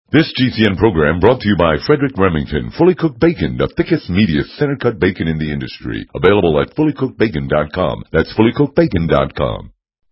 This GCN program brought to you by Frederick Remington, Fully Cooked Bacon, the thickest, meatiest, center-cut bacon in the industry. Available at fullycookedbacon.com. That's fullycookedbacon.com.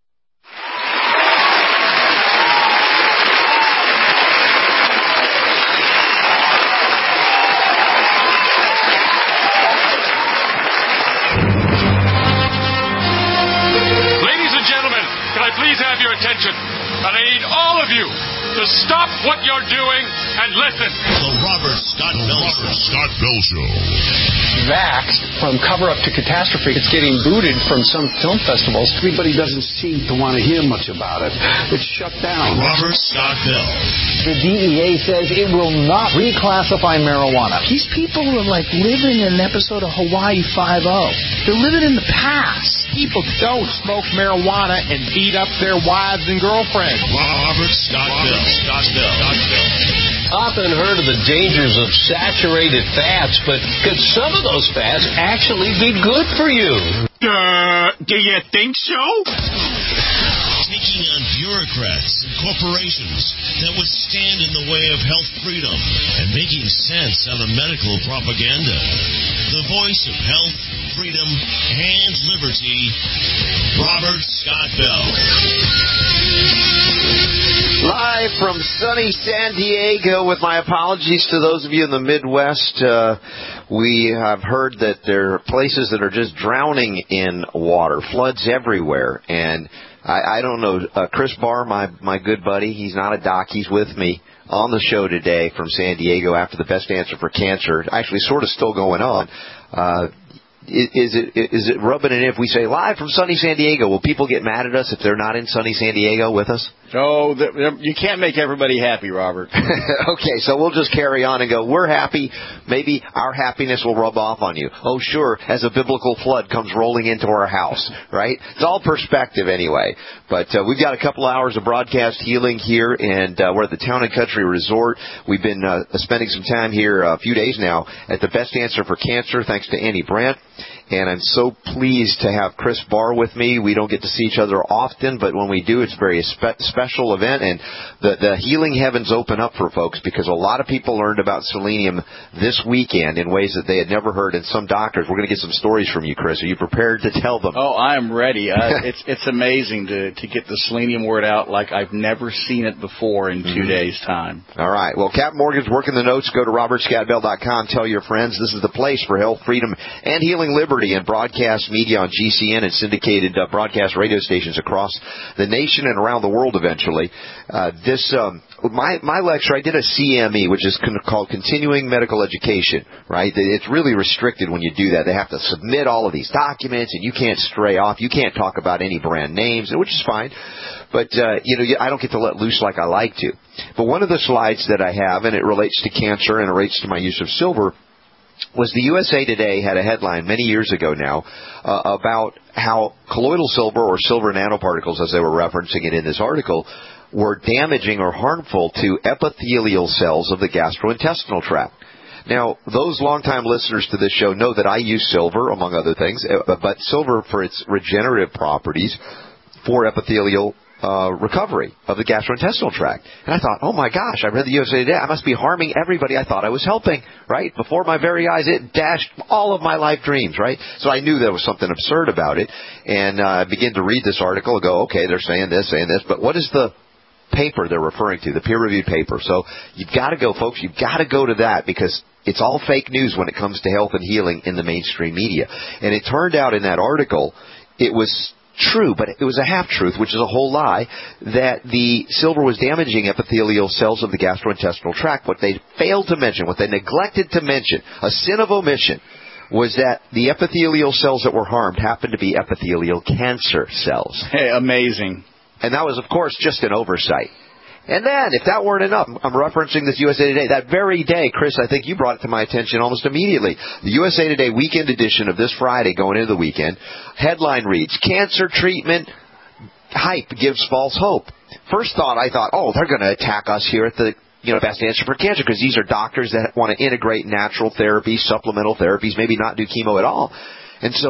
Ladies and gentlemen, can I please have your attention? And I need all of you to stop what you're doing and listen. The Robert Scott Bell Show. Vaxxed from cover-up to catastrophe. It's getting booted from some film festivals. Everybody doesn't seem to want to hear much about it. It's shut down. Robert Scott Bell. The DEA says it will not reclassify marijuana. These people are like living in an episode of Hawaii Five-0. They're living in the past. People don't smoke marijuana and beat up their wives and girlfriends. Robert Scott Bell. Often heard of the dangers of saturated fats, but could some of those fats actually be good for you? Do you think so? Taking on bureaucrats and corporations that would stand in the way of health freedom and making sense out of medical propaganda. The voice of health, freedom, and liberty, Robert Scott Bell. Live from sunny San Diego, with my apologies to those of you in the Midwest. We have heard that there are places that are just drowning in water, floods everywhere. And I don't know, Chris Barr, my good buddy, he's not a doc, he's with me on the show today from San Diego after the Best Answer for Cancer. Actually, sort of still going on. Is it rubbing it in if we say live from sunny San Diego? Will people get mad at us if they're not in sunny San Diego with us? Oh, you can't make everybody happy, Robert. Okay, so we'll just carry on and go, we're happy. Maybe our happiness will rub off on you. Oh, sure, as a biblical flood comes rolling into our house, right? It's all perspective anyway. But we've got a couple hours of broadcast healing here, and we're at the Town and Country Resort. We've been spending some time here a few days now at the Best Answer for Cancer, thanks to Annie Brandt. And I'm so pleased to have Chris Barr with me. We don't get to see each other often, but when we do, it's a very special event. And the healing heavens open up for folks, because a lot of people learned about selenium this weekend in ways that they had never heard. And some doctors, we're going to get some stories from you, Chris. Are you prepared to tell them? Oh, I am ready. It's amazing to get the selenium word out like I've never seen it before in 2 days' time. All right. Well, Cap Morgan's working the notes. Go to robertscottbell.com. Tell your friends this is the place for health, freedom, and healing liberty and broadcast media on GCN and syndicated broadcast radio stations across the nation and around the world eventually. My lecture, I did a CME, which is called Continuing Medical Education, right? It's really restricted when you do that. They have to submit all of these documents, and you can't stray off. You can't talk about any brand names, which is fine. But, I don't get to let loose like I like to. But one of the slides that I have, and it relates to cancer and it relates to my use of silver, was the USA Today had a headline many years ago now about how colloidal silver, or silver nanoparticles as they were referencing it in this article, were damaging or harmful to epithelial cells of the gastrointestinal tract. Now, those longtime listeners to this show know that I use silver, among other things, but silver for its regenerative properties for epithelial recovery of the gastrointestinal tract. And I thought, oh my gosh, I read the USA Today. I must be harming everybody I thought I was helping, right? Before my very eyes, it dashed all of my life dreams, right? So I knew there was something absurd about it. And I began to read this article and go, okay, they're saying this, but what is the paper they're referring to, the peer-reviewed paper? So you've got to go, folks, you've got to go to that, because it's all fake news when it comes to health and healing in the mainstream media. And it turned out in that article, it was true, but it was a half-truth, which is a whole lie, that the silver was damaging epithelial cells of the gastrointestinal tract. What they failed to mention, what they neglected to mention, a sin of omission, was that the epithelial cells that were harmed happened to be epithelial cancer cells. Hey, amazing. And that was, of course, just an oversight. And then, if that weren't enough, I'm referencing this USA Today. That very day, Chris, I think you brought it to my attention almost immediately. The USA Today weekend edition of this Friday, going into the weekend, headline reads, Cancer Treatment Hype Gives False Hope. First thought, I thought, oh, they're going to attack us here at the Best Answer for Cancer, because these are doctors that want to integrate natural therapies, supplemental therapies, maybe not do chemo at all. And so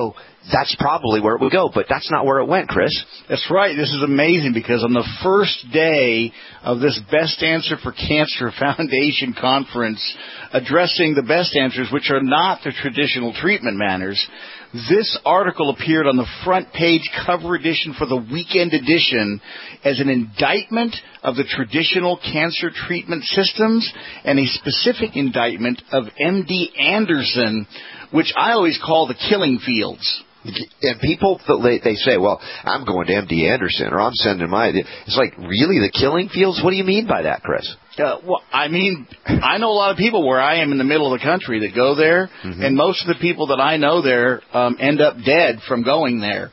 that's probably where it would go. But that's not where it went, Chris. That's right. This is amazing because on the first day of this Best Answer for Cancer Foundation conference, addressing the best answers, which are not the traditional treatment manners, this article appeared on the front page cover edition for the weekend edition as an indictment of the traditional cancer treatment systems and a specific indictment of MD Anderson, which I always call the killing fields. And people, they say, well, I'm going to MD Anderson, or I'm sending it's like, really, the killing fields? What do you mean by that, Chris? Well, I mean, I know a lot of people where I am in the middle of the country that go there, and most of the people that I know there end up dead from going there.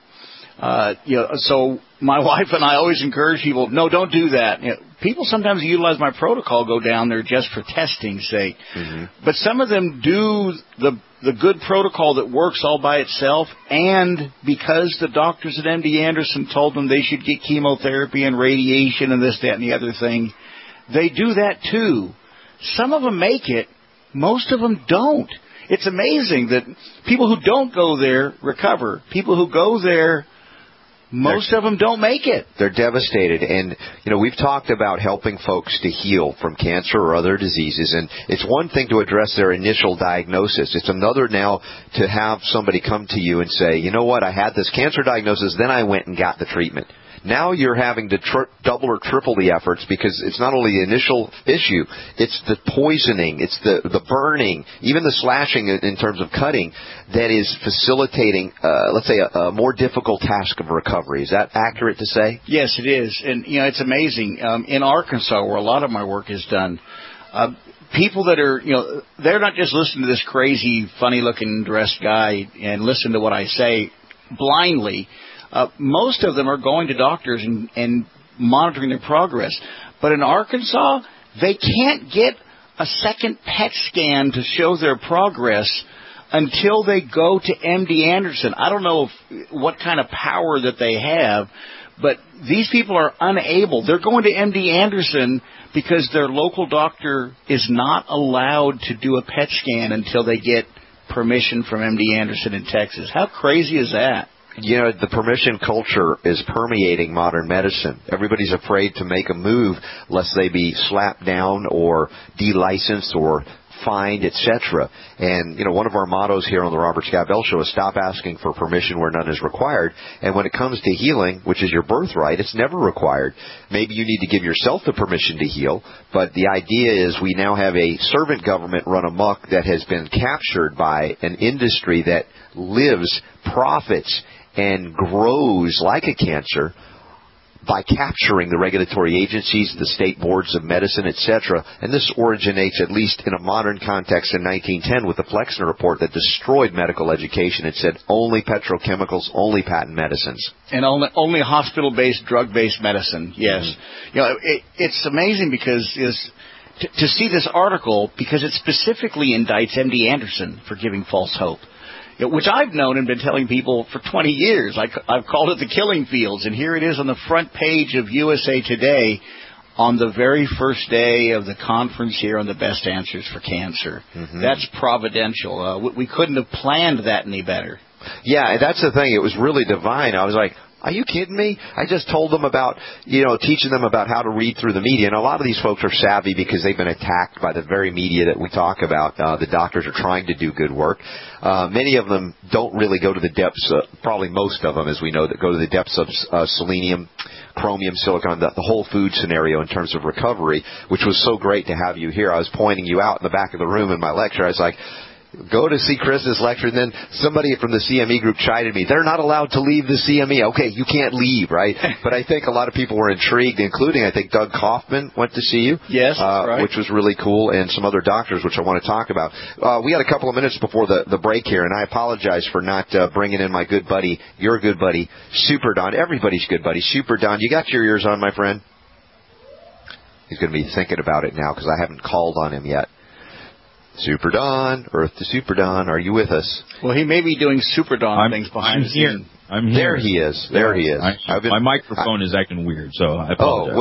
So my wife and I always encourage people, no, don't do that. People sometimes utilize my protocol, go down there just for testing's sake. But some of them do the good protocol that works all by itself, and because the doctors at MD Anderson told them they should get chemotherapy and radiation and this, that, and the other thing, they do that too. Some of them make it. Most of them don't. It's amazing that people who don't go there recover. People who go there, most of them don't make it. They're devastated. And, we've talked about helping folks to heal from cancer or other diseases. And it's one thing to address their initial diagnosis. It's another now to have somebody come to you and say, you know what, I had this cancer diagnosis, then I went and got the treatment. Now you're having to double or triple the efforts because it's not only the initial issue, it's the poisoning, it's the burning, even the slashing in terms of cutting that is facilitating, let's say, a more difficult task of recovery. Is that accurate to say? Yes, it is. And, it's amazing. In Arkansas, where a lot of my work is done, people that are, they're not just listening to this crazy, funny-looking dressed guy and listen to what I say blindly. Most of them are going to doctors and monitoring their progress. But in Arkansas, they can't get a second PET scan to show their progress until they go to MD Anderson. I don't know what kind of power that they have, but these people are unable. They're going to MD Anderson because their local doctor is not allowed to do a PET scan until they get permission from MD Anderson in Texas. How crazy is that? The permission culture is permeating modern medicine. Everybody's afraid to make a move lest they be slapped down or delicensed or fined, etc. And, one of our mottos here on the Robert Scott Bell Show is stop asking for permission where none is required. And when it comes to healing, which is your birthright, it's never required. Maybe you need to give yourself the permission to heal, but the idea is we now have a servant government run amok that has been captured by an industry that lives, profits, and grows like a cancer by capturing the regulatory agencies, the state boards of medicine, etc. And this originates, at least in a modern context, in 1910 with the Flexner Report that destroyed medical education. It said only petrochemicals, only patent medicines. And only hospital-based, drug-based medicine, yes. It's amazing because to see this article, because it specifically indicts MD Anderson for giving false hope, which I've known and been telling people for 20 years. I've called it the killing fields, and here it is on the front page of USA Today on the very first day of the conference here on the best answers for cancer. That's providential. We couldn't have planned that any better. Yeah, that's the thing. It was really divine. I was like, are you kidding me? I just told them about, teaching them about how to read through the media. And a lot of these folks are savvy because they've been attacked by the very media that we talk about. The doctors are trying to do good work. Many of them don't really go to the depths, probably most of them, as we know, that go to the depths of selenium, chromium, silicon, the whole food scenario in terms of recovery, which was so great to have you here. I was pointing you out in the back of the room in my lecture. I was like, go to see Chris's lecture, and then somebody from the CME group chided me. They're not allowed to leave the CME. Okay, you can't leave, right? But I think a lot of people were intrigued, including, I think, Doug Kaufman went to see you. Yes, that's right. Which was really cool, and some other doctors, which I want to talk about. We had a couple of minutes before the break here, and I apologize for not bringing in my good buddy, your good buddy, Super Don, everybody's good buddy, Super Don. You got your ears on, my friend? He's going to be thinking about it now because I haven't called on him yet. Super Don, Earth to Super Don, are you with us? Well, he may be doing Super Don things behind the scenes. I'm here. There he is. There he is. My microphone is acting weird, so I apologize. Oh, well,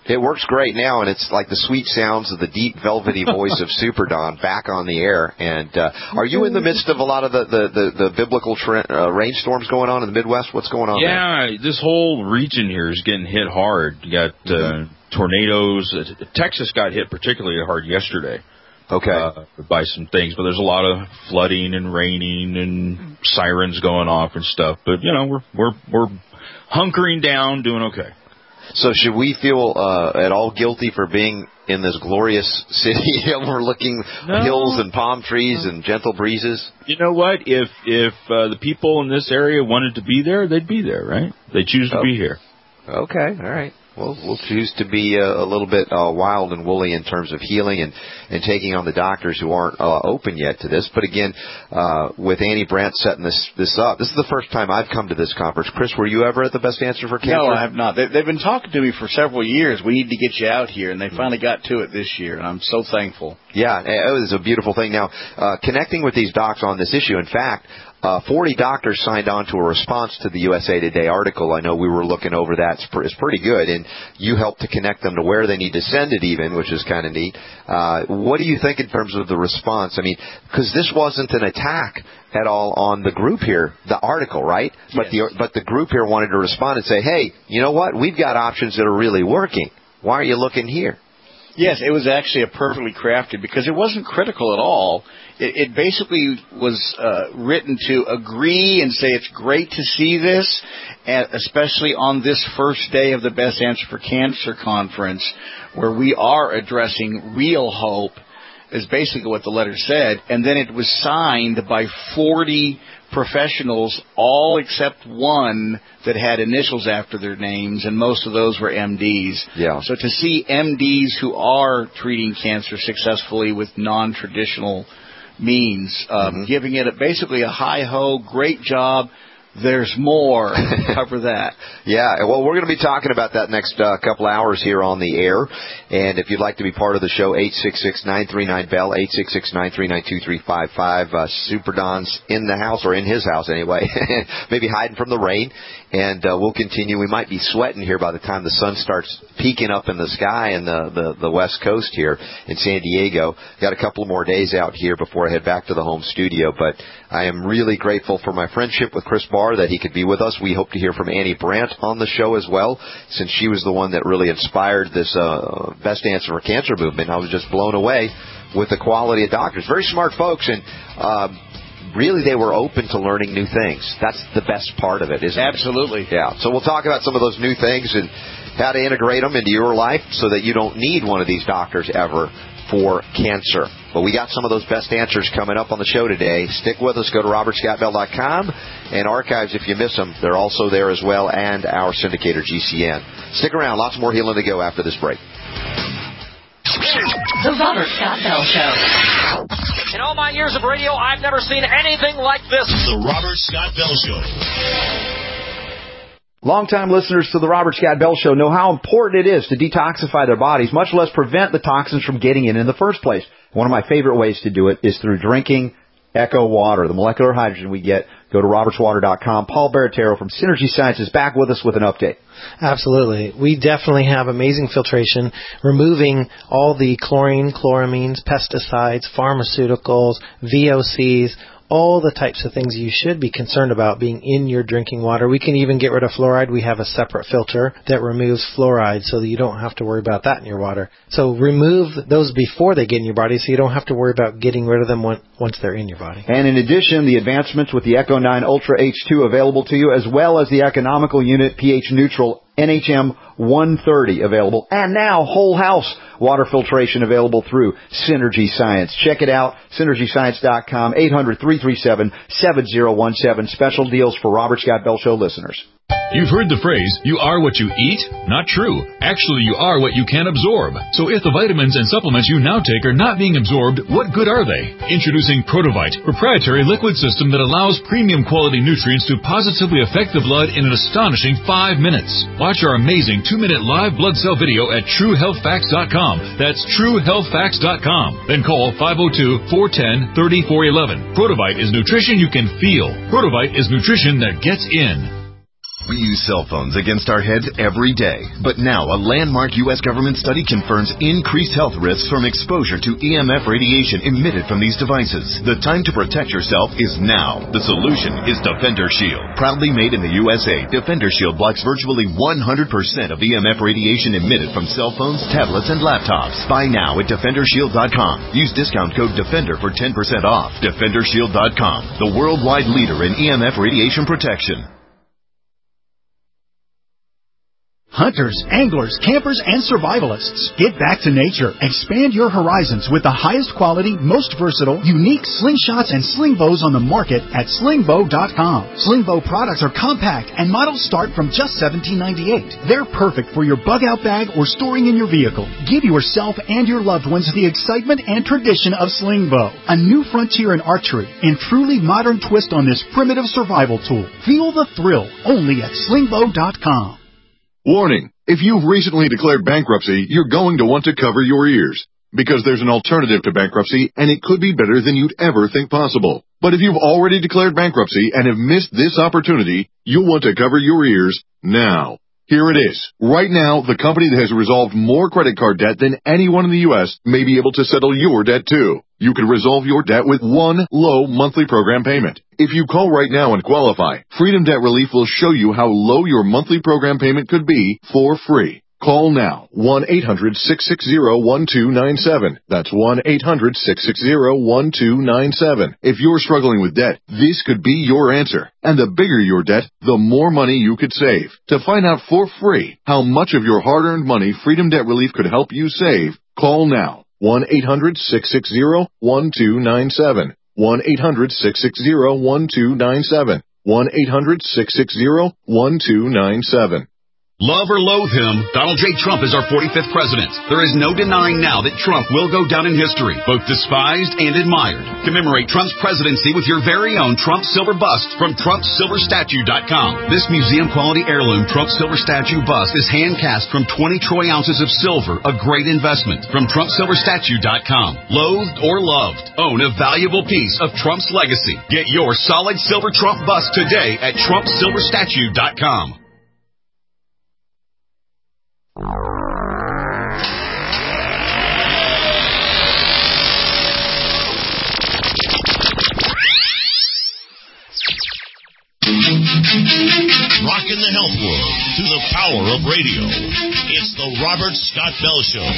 It works great now, and it's like the sweet sounds of the deep, velvety voice of Super Don back on the air. And are you in the midst of a lot of the biblical rainstorms going on in the Midwest? What's going on there? Yeah, this whole region here is getting hit hard. You got tornadoes. Texas got hit particularly hard yesterday. Okay. By some things, but there's a lot of flooding and raining and sirens going off and stuff. But we're hunkering down, doing okay. So should we feel at all guilty for being in this glorious city overlooking hills and palm trees and gentle breezes? You know what? If the people in this area wanted to be there, they'd be there, right? They choose to be here. Okay, all right. Well, we'll choose to be a little bit wild and woolly in terms of healing and taking on the doctors who aren't open yet to this. But again, with Annie Brandt setting this up, this is the first time I've come to this conference. Chris, were you ever at the Best Answer for Cancer? No, I have not. They've been talking to me for several years. We need to get you out here, and they finally got to it this year, and I'm so thankful. Yeah, it was a beautiful thing. Now, connecting with these docs on this issue, in fact, 40 doctors signed on to a response to the USA Today article. I know we were looking over that. It's pretty good, and you helped to connect them to where they need to send it even, which is kind of neat. What do you think in terms of the response? I mean, because this wasn't an attack at all on the group here, the article, right? Yes. But the group here wanted to respond and say, hey, you know what? We've got options that are really working. Why are you looking here? Yes, it was actually a perfectly crafted, because it wasn't critical at all. It basically was written to agree and say it's great to see this, and especially on this first day of the Best Answer for Cancer conference, where we are addressing real hope, is basically what the letter said. And then it was signed by 40 professionals, all except one that had initials after their names, and most of those were MDs. Yeah. So to see MDs who are treating cancer successfully with non-traditional means, giving it basically a hi-ho, great job, there's more, cover that. Yeah, well, we're going to be talking about that next couple hours here on the air. And if you'd like to be part of the show, 866-939-BELL, 866-939-2355. Super Don's in the house, or in his house anyway, maybe hiding from the rain. And we'll continue. We might be sweating here by the time the sun starts peeking up in the sky in the West Coast here in San Diego. Got a couple more days out here before I head back to the home studio. But I am really grateful for my friendship with Chris Barr, that he could be with us. We hope to hear from Annie Brandt on the show as well, since she was the one that really inspired this Best Answer for Cancer movement. I was just blown away with the quality of doctors. Very smart folks, and really they were open to learning new things. That's the best part of it, isn't it? Absolutely. Yeah. So we'll talk about some of those new things and how to integrate them into your life so that you don't need one of these doctors ever for cancer. But we got some of those best answers coming up on the show today. Stick with us. Go to robertscottbell.com, and archives, if you miss them, they're also there as well, and our syndicator, GCN. Stick around. Lots more healing to go after this break. The Robert Scott Bell Show. In all my years of radio, I've never seen anything like this. The Robert Scott Bell Show. Longtime listeners to the Robert Scott Bell Show know how important it is to detoxify their bodies, much less prevent the toxins from getting in the first place. One of my favorite ways to do it is through drinking Echo Water, the molecular hydrogen we get. Go to robertswater.com. Paul Baratero from Synergy Science is back with us with an update. Absolutely. We definitely have amazing filtration, removing all the chlorine, chloramines, pesticides, pharmaceuticals, VOCs, all the types of things you should be concerned about being in your drinking water. We can even get rid of fluoride. We have a separate filter that removes fluoride so that you don't have to worry about that in your water. So remove those before they get in your body so you don't have to worry about getting rid of them once they're in your body. And in addition, the advancements with the Echo 9 Ultra H2 available to you, as well as the economical unit pH neutral NHM 130 available. And now whole house water filtration available through Synergy Science. Check it out, synergyscience.com, 800-337-7017. Special deals for Robert Scott Bell Show listeners. You've heard the phrase, you are what you eat? Not true. Actually, you are what you can absorb. So if the vitamins and supplements you now take are not being absorbed, what good are they? Introducing Protovite, proprietary liquid system that allows premium quality nutrients to positively affect the blood in an astonishing 5 minutes. Watch our amazing 2-minute live blood cell video at TrueHealthFacts.com. That's TrueHealthFacts.com. Then call 502-410-3411. Protovite is nutrition you can feel. Protovite is nutrition that gets in. We use cell phones against our heads every day. But now a landmark U.S. government study confirms increased health risks from exposure to EMF radiation emitted from these devices. The time to protect yourself is now. The solution is Defender Shield. Proudly made in the USA, Defender Shield blocks virtually 100% of EMF radiation emitted from cell phones, tablets, and laptops. Buy now at DefenderShield.com. Use discount code DEFENDER for 10% off. DefenderShield.com, the worldwide leader in EMF radiation protection. Hunters, anglers, campers, and survivalists, get back to nature. Expand your horizons with the highest quality, most versatile, unique slingshots and sling bows on the market at slingbow.com. Slingbow products are compact and models start from just $17.98. They're perfect for your bug-out bag or storing in your vehicle. Give yourself and your loved ones the excitement and tradition of Slingbow, a new frontier in archery and truly modern twist on this primitive survival tool. Feel the thrill only at slingbow.com. Warning, if you've recently declared bankruptcy, you're going to want to cover your ears, because there's an alternative to bankruptcy, and it could be better than you'd ever think possible. But if you've already declared bankruptcy and have missed this opportunity, you'll want to cover your ears now. Here it is. Right now, the company that has resolved more credit card debt than anyone in the U.S. may be able to settle your debt too. You can resolve your debt with one low monthly program payment. If you call right now and qualify, Freedom Debt Relief will show you how low your monthly program payment could be for free. Call now, 1-800-660-1297. That's 1-800-660-1297. If you're struggling with debt, this could be your answer. And the bigger your debt, the more money you could save. To find out for free how much of your hard-earned money Freedom Debt Relief could help you save, call now, 1-800-660-1297. 1-800-660-1297. 1-800-660-1297. Love or loathe him, Donald J. Trump is our 45th president. There is no denying now that Trump will go down in history, both despised and admired. Commemorate Trump's presidency with your very own Trump Silver Bust from TrumpSilverStatue.com. This museum-quality heirloom Trump Silver Statue bust is hand-cast from 20 troy ounces of silver, a great investment. From TrumpSilverStatue.com. Loathed or loved, own a valuable piece of Trump's legacy. Get your solid silver Trump bust today at TrumpSilverStatue.com. Rocking the health world through the power of radio. It's the Robert Scott Bell Show.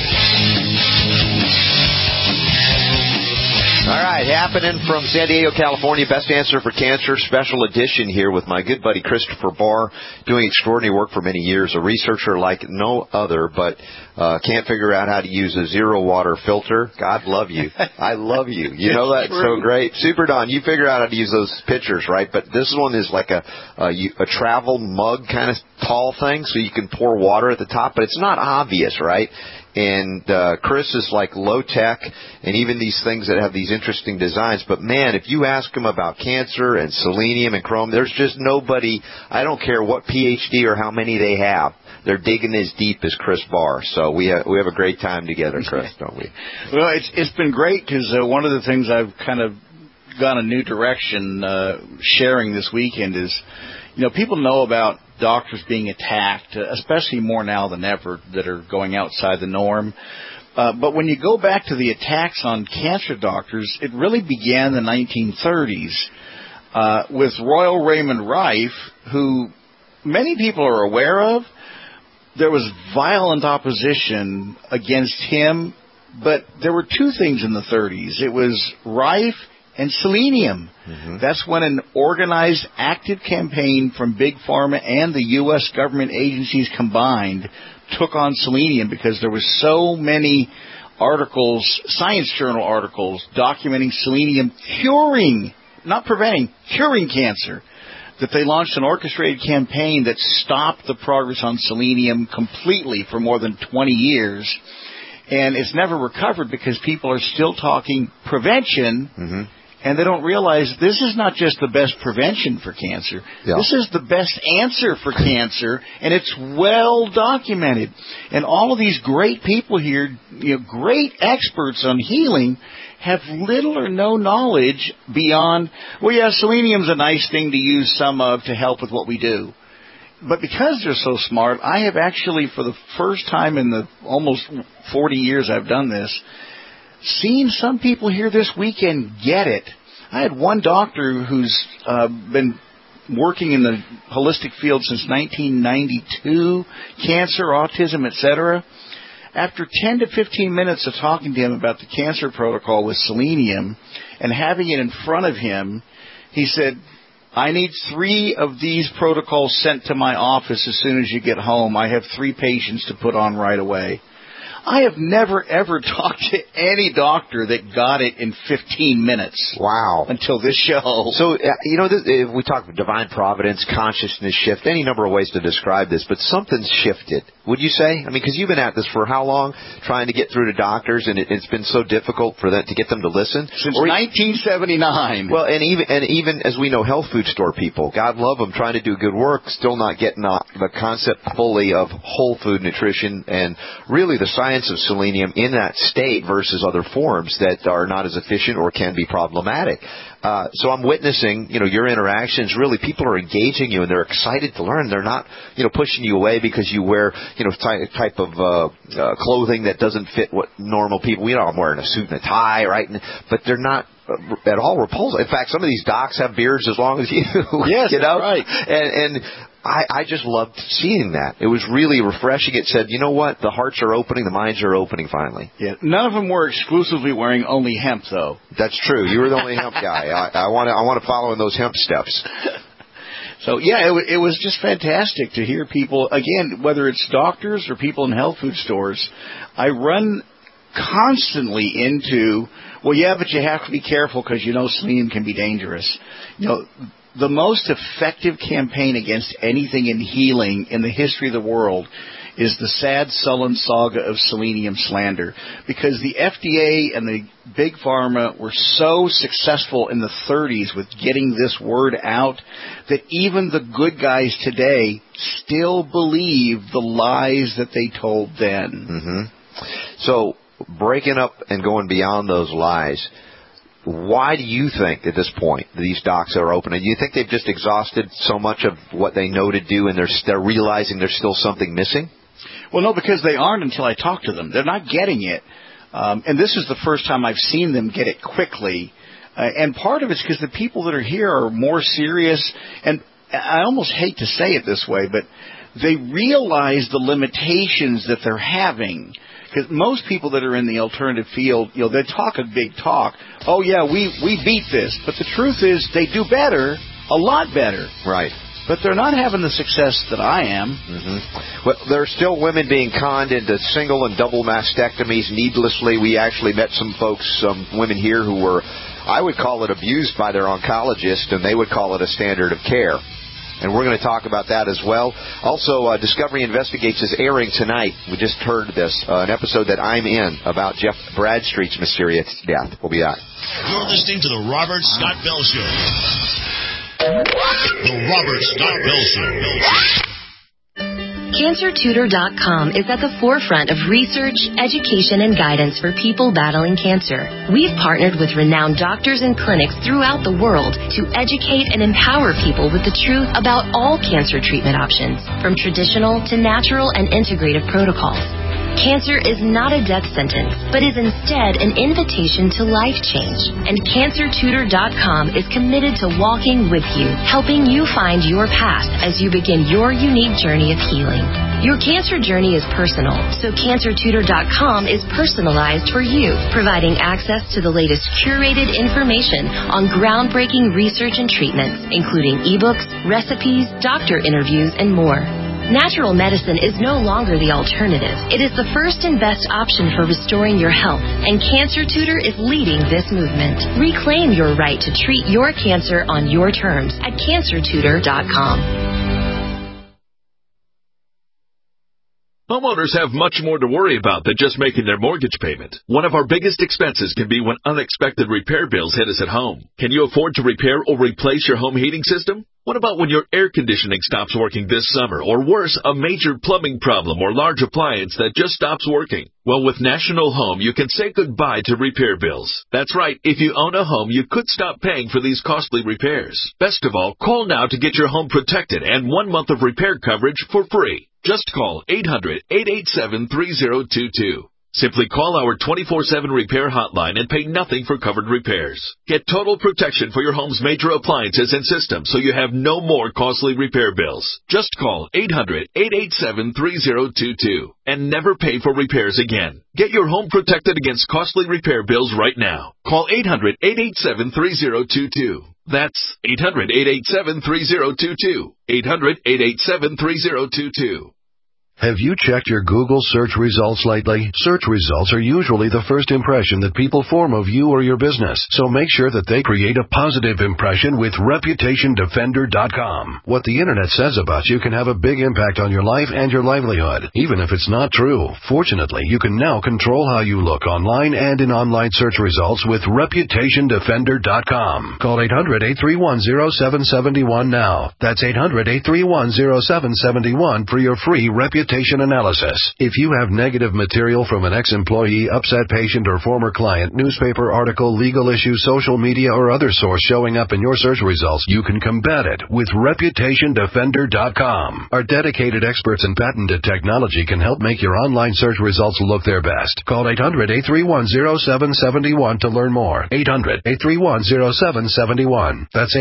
All right, happening from San Diego, California, Best Answer for Cancer, special edition here with my good buddy Christopher Barr, doing extraordinary work for many years, a researcher like no other, but can't figure out how to use a zero-water filter. God love you. I love you. You know that so great. Super Don, you figure out how to use those pitchers, right? But this one is like a travel mug kind of tall thing, so you can pour water at the top, but it's not obvious, right? And Chris is like low-tech, and even these things that have these interesting designs. But, man, if you ask him about cancer and selenium and chrome, there's just nobody, I don't care what PhD or how many they have, they're digging as deep as Chris Barr. So we have a great time together, Chris, don't we? Well, it's been great because one of the things I've kind of gone a new direction sharing this weekend is, you know, people know about doctors being attacked, especially more now than ever, that are going outside the norm. But when you go back to the attacks on cancer doctors, it really began in the 1930s with Royal Raymond Rife, who many people are aware of. There was violent opposition against him, but there were two things in the 30s. It was Rife and selenium. Mm-hmm. That's when an organized, active campaign from Big Pharma and the U.S. government agencies combined took on selenium because there was so many articles, science journal articles, documenting selenium curing, not preventing, curing cancer, that they launched an orchestrated campaign that stopped the progress on selenium completely for more than 20 years. And it's never recovered because people are still talking prevention. Mm-hmm. And they don't realize this is not just the best prevention for cancer. Yeah. This is the best answer for cancer, and it's well documented. And all of these great people here, you know, great experts on healing, have little or no knowledge beyond, well, yeah, selenium's a nice thing to use some of to help with what we do. But because they're so smart, I have actually, for the first time in the almost 40 years I've done this, seen some people here this weekend get it. I had one doctor who's been working in the holistic field since 1992, cancer, autism, etc. After 10 to 15 minutes of talking to him about the cancer protocol with selenium and having it in front of him, he said, I need 3 of these protocols sent to my office as soon as you get home. I have 3 patients to put on right away. I have never, ever talked to any doctor that got it in 15 minutes. Wow. Until this show. So, we talk about divine providence, consciousness shift, any number of ways to describe this, but something's shifted, would you say? I mean, because you've been at this for how long, trying to get through to doctors, and it's been so difficult for them to get them to listen? Since 1979. Well, and even as we know, health food store people, God love them, trying to do good work, still not getting the concept fully of whole food nutrition and really the science of selenium in that state versus other forms that are not as efficient or can be problematic. So I'm witnessing, your interactions. Really, people are engaging you and they're excited to learn. They're not, pushing you away because you wear, type of clothing that doesn't fit what normal people. I'm wearing a suit and a tie, right? But they're not at all repulsive. In fact, some of these docs have beards as long as you. Yes, that's right. And I just loved seeing that. It was really refreshing. It said, you know what? The hearts are opening. The minds are opening finally. Yeah. None of them were exclusively wearing only hemp, though. That's true. You were the only hemp guy. I want to follow in those hemp steps. So, yeah, it was just fantastic to hear people, again, whether it's doctors or people in health food stores. I run constantly into, well, yeah, but you have to be careful because selenium can be dangerous. The most effective campaign against anything in healing in the history of the world is the sad, sullen saga of selenium slander. Because the FDA and the big pharma were so successful in the 30s with getting this word out that even the good guys today still believe the lies that they told then. Mm-hmm. So, breaking up and going beyond those lies, why do you think at this point these docs are open? And do you think they've just exhausted so much of what they know to do and they're realizing there's still something missing? Well, no, because they aren't until I talk to them. They're not getting it. And this is the first time I've seen them get it quickly. And part of it's because the people that are here are more serious. And I almost hate to say it this way, but they realize the limitations that they're having. Because most people that are in the alternative field, they talk a big talk. Oh, yeah, we beat this. But the truth is they do better, a lot better. Right. But they're not having the success that I am. Mm-hmm. Well, there are still women being conned into single and double mastectomies needlessly. We actually met some folks, some women here who were, I would call it abused by their oncologist, and they would call it a standard of care. And we're going to talk about that as well. Also, Discovery Investigates is airing tonight. We just heard this, an episode that I'm in about Jeff Bradstreet's mysterious death. We'll be back. You're listening to The Robert Scott Bell Show. The Robert Scott Bell Show. CancerTutor.com is at the forefront of research, education, and guidance for people battling cancer. We've partnered with renowned doctors and clinics throughout the world to educate and empower people with the truth about all cancer treatment options, from traditional to natural and integrative protocols. Cancer is not a death sentence, but is instead an invitation to life change. And CancerTutor.com is committed to walking with you, helping you find your path as you begin your unique journey of healing. Your cancer journey is personal, so CancerTutor.com is personalized for you, providing access to the latest curated information on groundbreaking research and treatments, including ebooks, recipes, doctor interviews, and more. Natural medicine is no longer the alternative. It is the first and best option for restoring your health, and Cancer Tutor is leading this movement. Reclaim your right to treat your cancer on your terms at CancerTutor.com. Homeowners have much more to worry about than just making their mortgage payment. One of our biggest expenses can be when unexpected repair bills hit us at home. Can you afford to repair or replace your home heating system? What about when your air conditioning stops working this summer, or worse, a major plumbing problem or large appliance that just stops working? Well, with National Home, you can say goodbye to repair bills. That's right. If you own a home, you could stop paying for these costly repairs. Best of all, call now to get your home protected and 1 month of repair coverage for free. Just call 800-887-3022. Simply call our 24/7 repair hotline and pay nothing for covered repairs. Get total protection for your home's major appliances and systems so you have no more costly repair bills. Just call 800-887-3022 and never pay for repairs again. Get your home protected against costly repair bills right now. Call 800-887-3022. That's 800-887-3022. 800-887-3022. Have you checked your Google search results lately? Search results are usually the first impression that people form of you or your business, so make sure that they create a positive impression with ReputationDefender.com. What the Internet says about you can have a big impact on your life and your livelihood, even if it's not true. Fortunately, you can now control how you look online and in online search results with ReputationDefender.com. Call 800-831-0771 now. That's 800-831-0771 for your free reputation analysis. If you have negative material from an ex-employee, upset patient, or former client, newspaper article, legal issue, social media, or other source showing up in your search results, you can combat it with ReputationDefender.com. Our dedicated experts in patented technology can help make your online search results look their best. Call 800-831-0771 to learn more. 800-831-0771. That's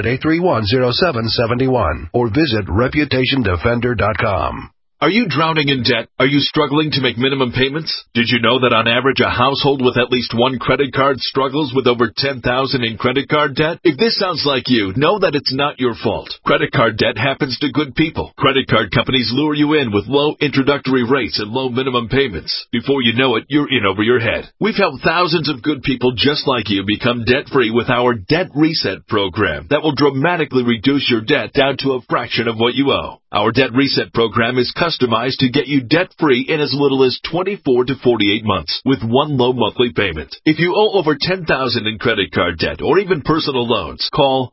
800-831-0771. Or visit ReputationDefender.com. Are you drowning in debt? Are you struggling to make minimum payments? Did you know that on average a household with at least one credit card struggles with over $10,000 in credit card debt? If this sounds like you, know that it's not your fault. Credit card debt happens to good people. Credit card companies lure you in with low introductory rates and low minimum payments. Before you know it, you're in over your head. We've helped thousands of good people just like you become debt-free with our Debt Reset program that will dramatically reduce your debt down to a fraction of what you owe. Our Debt Reset program is customized to get you debt-free in as little as 24 to 48 months with one low monthly payment. If you owe over $10,000 in credit card debt or even personal loans, call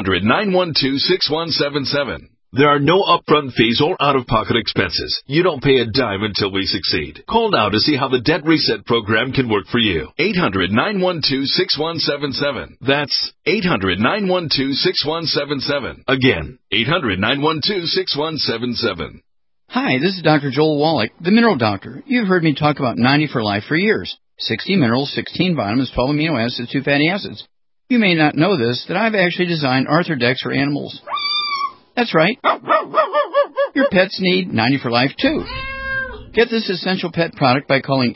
800-912-6177. There are no upfront fees or out-of-pocket expenses. You don't pay a dime until we succeed. Call now to see how the Debt Reset program can work for you. 800-912-6177. That's 800-912-6177. Again, 800-912-6177. Hi, this is Dr. Joel Wallach, the Mineral Doctor. You've heard me talk about 90 for Life for years. 60 minerals, 16 vitamins, 12 amino acids, 2 fatty acids. You may not know this, that I've actually designed Arthrodex for animals. That's right. Your pets need 90 for Life, too. Get this essential pet product by calling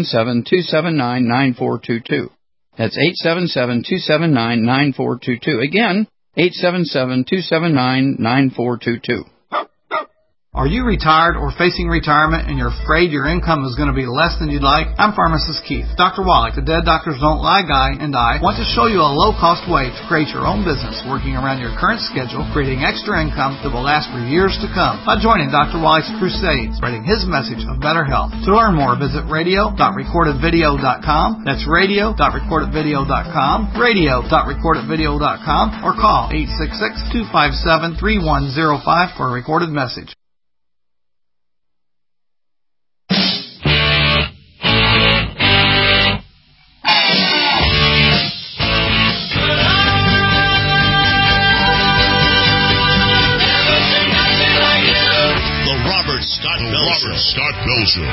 877-279-9422. That's 877-279-9422. Again, 877-279-9422. Are you retired or facing retirement and you're afraid your income is going to be less than you'd like? I'm Pharmacist Keith. Dr. Wallach, the Dead Doctors Don't Lie guy, and I want to show you a low-cost way to create your own business working around your current schedule, creating extra income that will last for years to come by joining Dr. Wallach's crusade, spreading his message of better health. To learn more, visit radio.recordedvideo.com. That's radio.recordedvideo.com, radio.recordedvideo.com, or call 866-257-3105 for a recorded message. Scott Bell Show.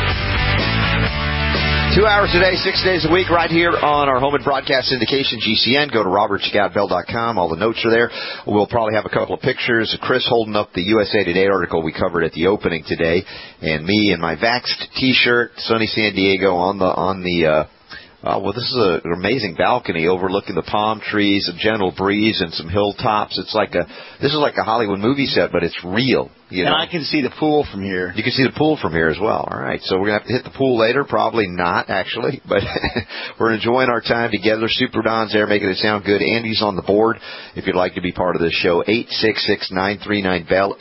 2 hours a day, 6 days a week, right here on our home and broadcast syndication, GCN. Go to robertscottbell.com. All the notes are there. We'll probably have a couple of pictures of Chris holding up the USA Today article we covered at the opening today, and me in my Vaxxed T-shirt, sunny San Diego on the well, this is an amazing balcony overlooking the palm trees, a gentle breeze, and some hilltops. This is like a Hollywood movie set, but it's real. You know? And I can see the pool from here. You can see the pool from here as well. All right, so we're going to have to hit the pool later. Probably not, actually, but we're enjoying our time together. Super Don's there making it sound good. Andy's on the board if you'd like to be part of this show. 866-939-BELL,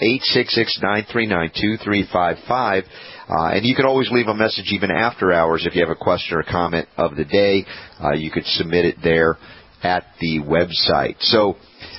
866-939-2355. And you can always leave a message even after hours if you have a question or comment of the day. You could submit it there at the website. So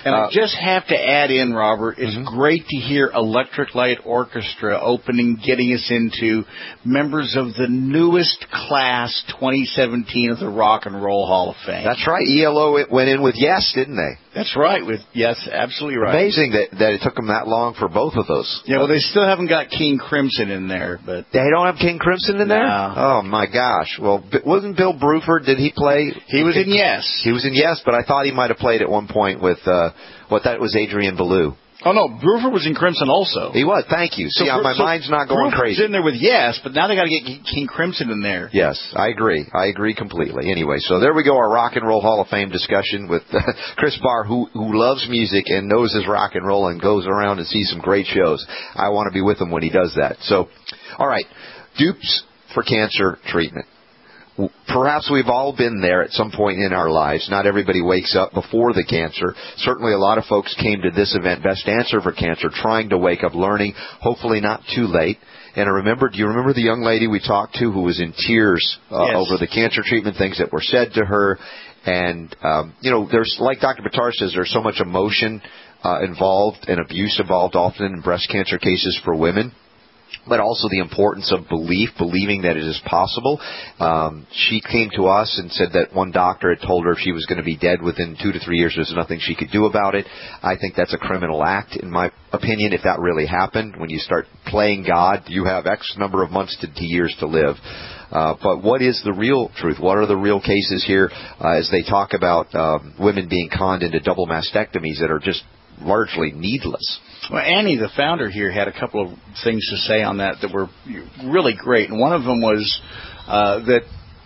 And I just have to add in, Robert, it's great to hear Electric Light Orchestra opening, getting us into members of the newest class 2017 of the Rock and Roll Hall of Fame. That's right. ELO went in with Yes, didn't they? That's right. Yes, absolutely right. Amazing that it took them that long for both of those. Yeah, well, they still haven't got King Crimson in there. But they don't have King Crimson in there? No. Oh, my gosh. Well, wasn't Bill Bruford, did he play? He was in Yes. He was in Yes, but I thought he might have played at one point with, that was Adrian Belew. Oh, no, Bruford was in Crimson also. He was, thank you. See, my mind's not going crazy. Bruford's in there with Yes, but now they got to get King Crimson in there. Yes, I agree. I agree completely. Anyway, so there we go, our Rock and Roll Hall of Fame discussion with Chris Barr, who loves music and knows his rock and roll and goes around and sees some great shows. I want to be with him when he does that. So, all right, dupes for cancer treatment. Perhaps we've all been there at some point in our lives. Not everybody wakes up before the cancer. Certainly a lot of folks came to this event, Best Answer for Cancer, trying to wake up, learning, hopefully not too late. And do you remember the young lady we talked to who was in tears over the cancer treatment, things that were said to her? And, there's, like Dr. Buttar says, there's so much emotion involved and abuse involved often in breast cancer cases for women. But also the importance of believing that it is possible. She came to us and said that one doctor had told her she was going to be dead within 2 to 3 years. There's nothing she could do about it. I think that's a criminal act, in my opinion, if that really happened. When you start playing God, you have X number of months to years to live. But what is the real truth? What are the real cases here as they talk about women being conned into double mastectomies that are just largely needless? Well, Annie, the founder here, had a couple of things to say on that were really great. And one of them was that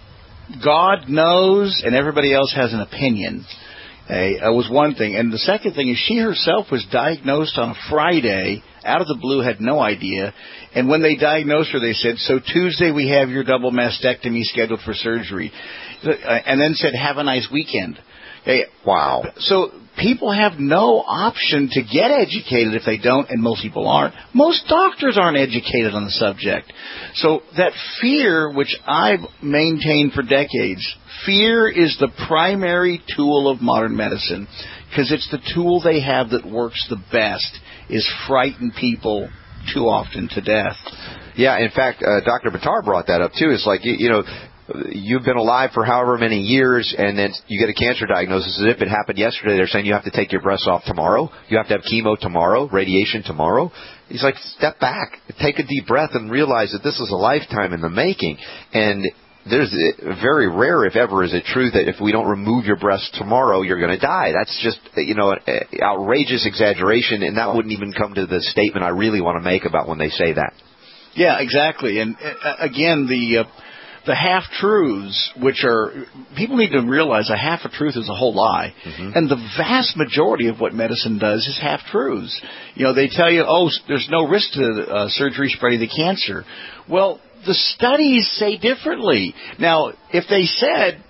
God knows and everybody else has an opinion. Was one thing. And the second thing is she herself was diagnosed on a Friday, out of the blue, had no idea. And when they diagnosed her, they said, so Tuesday we have your double mastectomy scheduled for surgery. And then said, have a nice weekend. Wow. So people have no option to get educated if they don't, and most people aren't. Most doctors aren't educated on the subject. So that fear, which I've maintained for decades, fear is the primary tool of modern medicine, because it's the tool they have that works the best, is frighten people too often to death. Yeah, in fact, Dr. Buttar brought that up too. It's like, you've been alive for however many years, and then you get a cancer diagnosis. As if it happened yesterday, they're saying you have to take your breasts off tomorrow. You have to have chemo tomorrow, radiation tomorrow. He's like, step back, take a deep breath, and realize that this is a lifetime in the making. And there's very rare, if ever, is it true that if we don't remove your breast tomorrow, you're going to die. That's just, an outrageous exaggeration, and that wouldn't even come to the statement I really want to make about when they say that. Yeah, exactly. And again, the half-truths, which are, people need to realize a half a truth is a whole lie. Mm-hmm. And the vast majority of what medicine does is half-truths. They tell you, there's no risk to surgery spreading the cancer. Well, the studies say differently. Now, if they said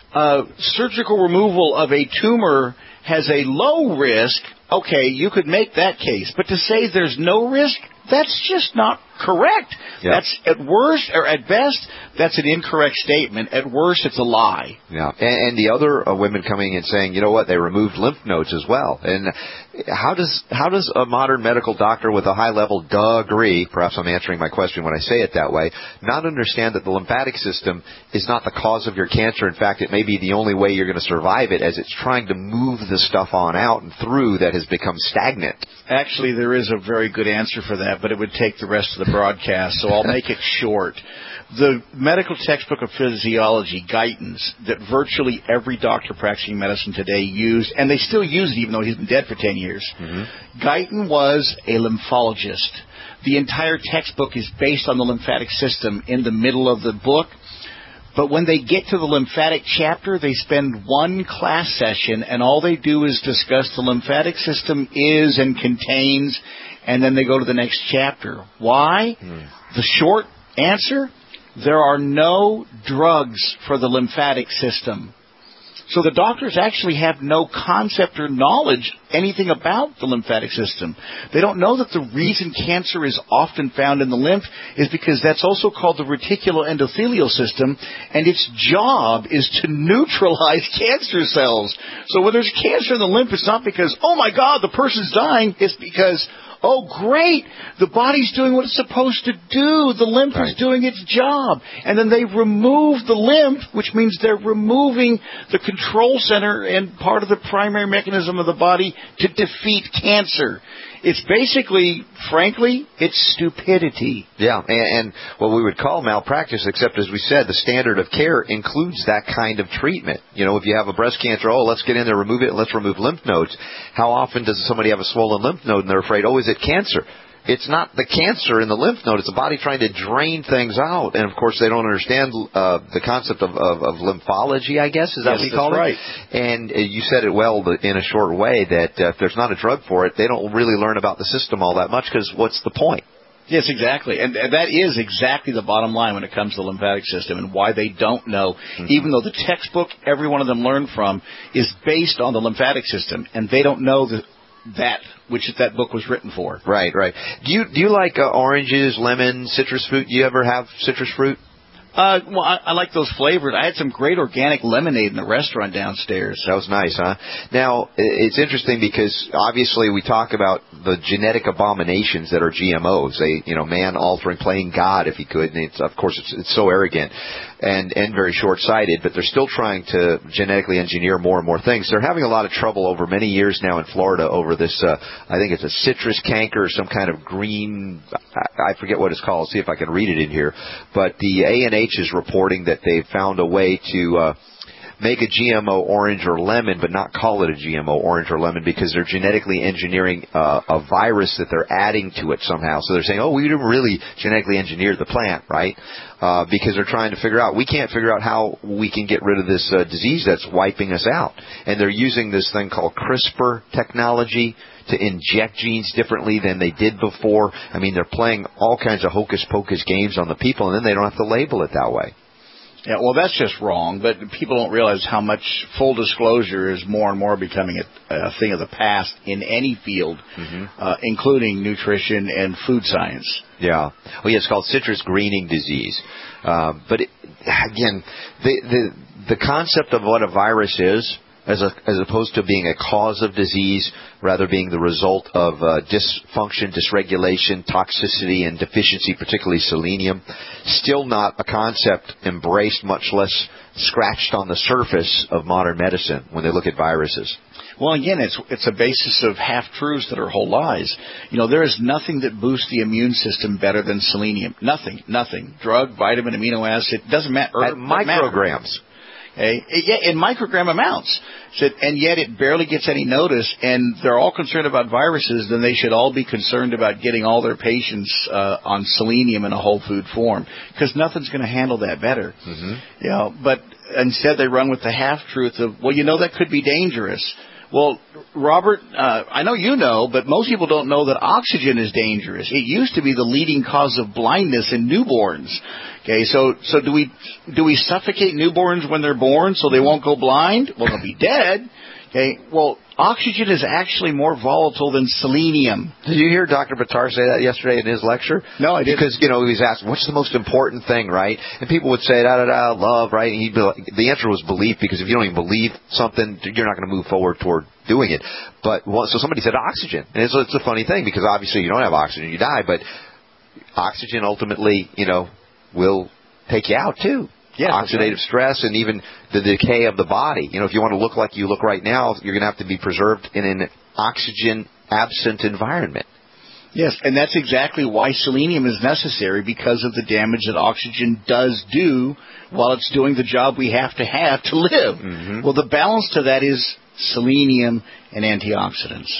surgical removal of a tumor has a low risk, okay, you could make that case. But to say there's no risk, that's just not correct. Yep. That's at worst, or at best, that's an incorrect statement. At worst, it's a lie. Yeah, and the other women coming and saying, you know what, they removed lymph nodes as well. And how does a modern medical doctor with a high level degree, perhaps I'm answering my question when I say it that way, not understand that the lymphatic system is not the cause of your cancer? In fact, it may be the only way you're going to survive it, as it's trying to move the stuff on out and through that has become stagnant. Actually, there is a very good answer for that, but it would take the rest of the broadcast, so I'll make it short. The medical textbook of physiology, Guyton's, that virtually every doctor practicing medicine today used, and they still use it even though he's been dead for 10 years. Mm-hmm. Guyton was a lymphologist. The entire textbook is based on the lymphatic system in the middle of the book. But when they get to the lymphatic chapter, they spend one class session, and all they do is discuss the lymphatic system is and contains, and then they go to the next chapter. Why? The short answer, there are no drugs for the lymphatic system. So the doctors actually have no concept or knowledge anything about the lymphatic system. They don't know that the reason cancer is often found in the lymph is because that's also called the reticuloendothelial system, and its job is to neutralize cancer cells. So when there's cancer in the lymph, it's not because, oh my God, the person's dying. It's because, oh, great, the body's doing what it's supposed to do. The lymph is doing its job. And then they remove the lymph, which means they're removing the control center and part of the primary mechanism of the body to defeat cancer. It's basically, frankly, it's stupidity. Yeah, and what we would call malpractice, except as we said, the standard of care includes that kind of treatment. You know, if you have a breast cancer, let's get in there, remove it, and let's remove lymph nodes. How often does somebody have a swollen lymph node and they're afraid, is it cancer? It's not the cancer in the lymph node. It's the body trying to drain things out. And, of course, they don't understand the concept of lymphology, I guess. Is that what you call it? Right. And you said it well in a short way that if there's not a drug for it, they don't really learn about the system all that much because what's the point? Yes, exactly. And that is exactly the bottom line when it comes to the lymphatic system and why they don't know, even though the textbook every one of them learned from is based on the lymphatic system, and they don't know that book was written for. Right. Do you like oranges, lemons, citrus fruit? Do you ever have citrus fruit? Well, I like those flavored. I had some great organic lemonade in the restaurant downstairs. That was nice, huh? Now, it's interesting because obviously we talk about the genetic abominations that are GMOs. They, man altering, playing God if he could. And of course, it's so arrogant and very short-sighted, but they're still trying to genetically engineer more and more things. They're having a lot of trouble over many years now in Florida over this, I think it's a citrus canker or some kind of green, I forget what it's called. See if I can read it in here. But the ANH is reporting that they've found a way to make a GMO orange or lemon, but not call it a GMO orange or lemon because they're genetically engineering a virus that they're adding to it somehow. So they're saying, we didn't really genetically engineer the plant, right? Because they're trying to figure out, we can't figure out how we can get rid of this disease that's wiping us out. And they're using this thing called CRISPR technology to inject genes differently than they did before. I mean, they're playing all kinds of hocus-pocus games on the people, and then they don't have to label it that way. Yeah, well, that's just wrong, but people don't realize how much full disclosure is more and more becoming a thing of the past in any field, including nutrition and food science. Yeah. Well, yeah, it's called citrus greening disease. But again, the concept of what a virus is, as opposed to being a cause of disease, rather being the result of dysfunction, dysregulation, toxicity, and deficiency, particularly selenium. Still not a concept embraced, much less scratched on the surface of modern medicine when they look at viruses. Well, again, it's a basis of half-truths that are whole lies. There is nothing that boosts the immune system better than selenium. Nothing. Drug, vitamin, amino acid, doesn't matter. At micrograms. In microgram amounts. And yet it barely gets any notice, and they're all concerned about viruses, then they should all be concerned about getting all their patients on selenium in a whole food form, because nothing's going to handle that better. But instead they run with the half-truth of, that could be dangerous. Well, Robert, I know you know, but most people don't know that oxygen is dangerous. It used to be the leading cause of blindness in newborns. Okay, so do we suffocate newborns when they're born so they won't go blind? Well, they'll be dead. Okay, well, oxygen is actually more volatile than selenium. Did you hear Dr. Buttar say that yesterday in his lecture? No, I didn't. Because, he was asked, what's the most important thing, right? And people would say, love, right? And the answer was belief, because if you don't even believe something, you're not going to move forward toward doing it. But so somebody said oxygen. And it's a funny thing, because obviously you don't have oxygen, you die. But oxygen ultimately, will take you out, too. Yes, oxidative stress and even the decay of the body. If you want to look like you look right now, you're going to have to be preserved in an oxygen-absent environment. Yes, and that's exactly why selenium is necessary, because of the damage that oxygen does do while it's doing the job we have to live. Well, the balance to that is selenium and antioxidants.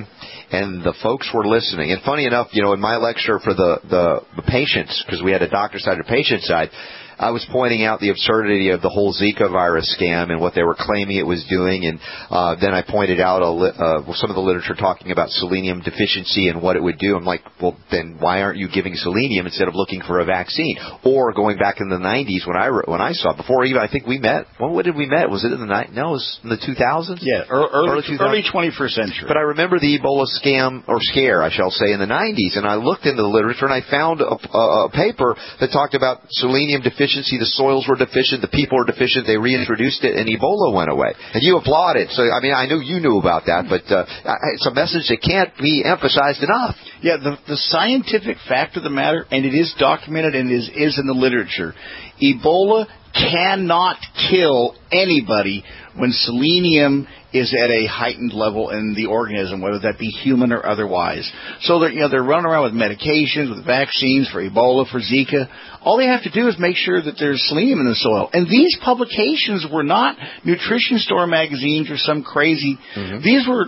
And the folks were listening. And funny enough, in my lecture for the patients, because we had a doctor side and a patient side, I was pointing out the absurdity of the whole Zika virus scam and what they were claiming it was doing, and then I pointed out some of the literature talking about selenium deficiency and what it would do. I'm like, well, then why aren't you giving selenium instead of looking for a vaccine? Or going back in the 90s when I saw it, before even I think we met. When did we met? Was it in the No, it was in the 2000s? Yeah, early 21st century. But I remember the Ebola scam, or scare, I shall say, in the 90s, and I looked into the literature, and I found a paper that talked about selenium deficiency. The soils were deficient, the people were deficient, they reintroduced it, and Ebola went away. And you applauded. So, I mean, I knew you knew about that, but it's a message that can't be emphasized enough. Yeah, the scientific fact of the matter, and it is documented and is in the literature, Ebola cannot kill anybody when selenium is at a heightened level in the organism, whether that be human or otherwise. So they're running around with medications, with vaccines for Ebola, for Zika. All they have to do is make sure that there's selenium in the soil. And these publications were not nutrition store magazines or some crazy. These were